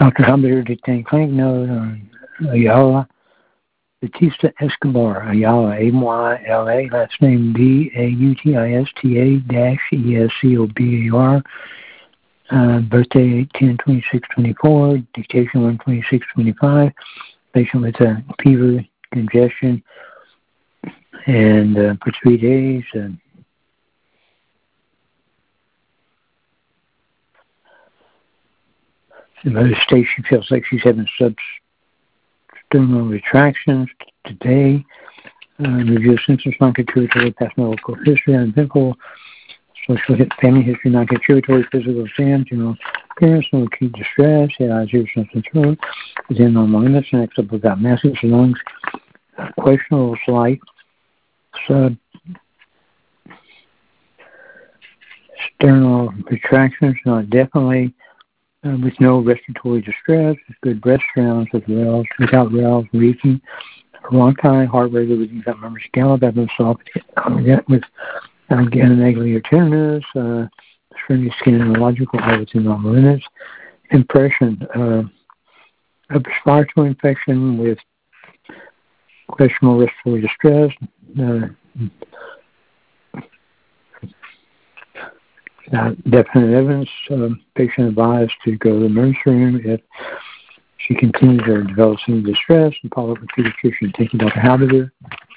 Dr. Habir detained clinic note on Ayala Batista Escobar, Ayala, A-Y-L-A, last name Bautista-Escobar, birthday 10/26/24, dictation 1/26/25, patient with fever, congestion, and for 3 days. The mother states she feels like she's having substernal retractions today. Review symptoms not contributory, past medical history, uneventful, social family history not contributory, physical exam, general appearance, no acute distress, head, eyes, ears, something throat, is in normal limits, next up without masses, lungs, questionable slight, substernal retractions, not definitely, with no respiratory distress, with good breath sounds, without rales, reeking, bronchi, heart rate without members gallop, abdomen soft, with ganglionic tenderness, stringy skin, neurological habits in normal limits, impression of respiratory infection with questionable respiratory distress, definite evidence, patient advised to go to the emergency room if she continues or develops any distress and follow up with pediatrician. Thank you, Dr. Halberger.